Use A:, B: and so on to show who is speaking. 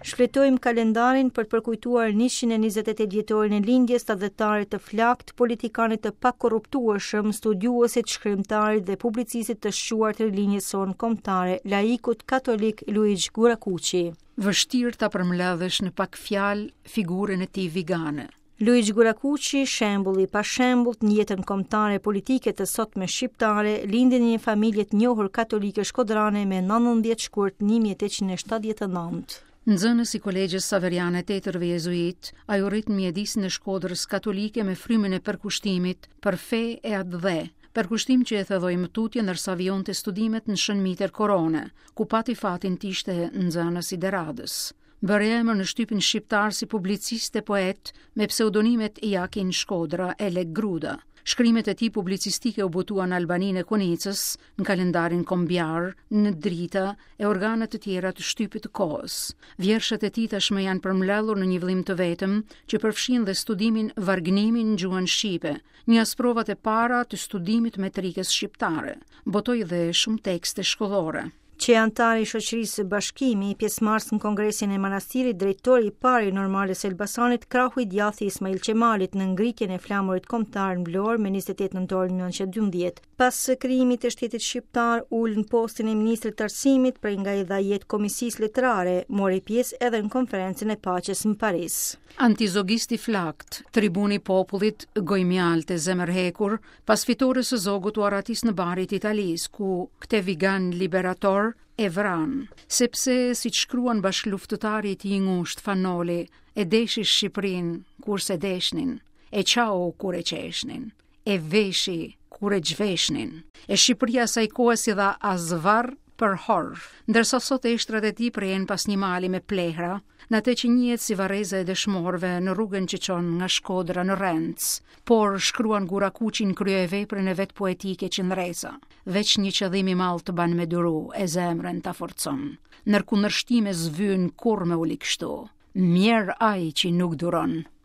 A: Shfletojmë kalendarin për të përkujtuar 128 vjetorin e lindjes të adhetarit të flakt, politikanit të pakorruptueshëm, studiuesit, shkrimtarit dhe publicistit të shquar të rinjës sonë kombëtare, laikut katolik Luigi Gurakuqi.
B: Vështirë ta përmbledhësh në pak fjalë figurën e tij vigane.
A: Luigi Gurakuqi, shembulli pa shembullt në jetën kombëtare politike të sotme shqiptare, lindi në një familje të njohur katolike shkodrane me 19 shkurt 1879.
B: Nxënës i Kolegjës Saveriane Tetërve Jezuit, ai u rrit në mjedisin e Shkodrës katolike me frymën e përkushtimit për fe e atë dhe, përkushtim që e thedhoi më tutje ndërsa vionte studimet në Shën Miter Korone, ku pati fatin të ishte nxënës i Deradës. Bëri emër në shtypin shqiptar si publicist e poet me pseudonimet Iakin Shkodra e Lek Gruda. Shkrimet e tij publicistike u botuan në Albaninë e Konicës, në kalendarin kombëtar, në Drita e organe të tjera të shtypit të kohës. Vjershet e tij tashmë janë përmbledhur në një vëllim të vetëm që përfshin dhe studimin vargënimin në gjuhën shqipe, një as provat e para të studimit metrikës shqiptare. Botoi dhe shumë tekste shkollore.
A: Që antari i shoqërisë së Bashkimi, pjesëmarrës në Kongresin e Manastirit, drejtori i parë i Normales së Elbasanit, krahu i djathtë i Ismail Qemalit në ngritjen e flamurit kombëtar në Vlorë me 28 nëntor 1912. Pas krijimit të shtetit shqiptar, ul në postin e ministrit të arsimit, prej nga i dha jetë komisisë letrare, mori pjesë edhe në konferencën e paqes në Paris.
B: Antizogisti flakt, tribuni i popullit, gojmjal të zemërhekur, pas fitores së zogut u aratis në barit Italis, ku këte vigan liberator e vran, sepse si që shkruan bashkëluftëtari i tij i ngushtë Fanoli, e deshi Shqipërinë kurse deshnin, e qau kur e qeshnin, e veshi kur e gjveshnin, e Shqipëria saj kohë si dha azvar për hor, ndërsa sot eshtrat e tij prehen pas një mali me plehra, në atë që njihet si varreza e dëshmorëve në rrugën që çon nga Shkodra në Renc, por shkruan Gurakuqi në kryeveprën e vet poetike Qendresa. Veç një qëllim i madh të ban me duru, e zemrën ta forcon. Nërkundërshtime zvyn kur me u likshtu. Mjer ai që nuk duron.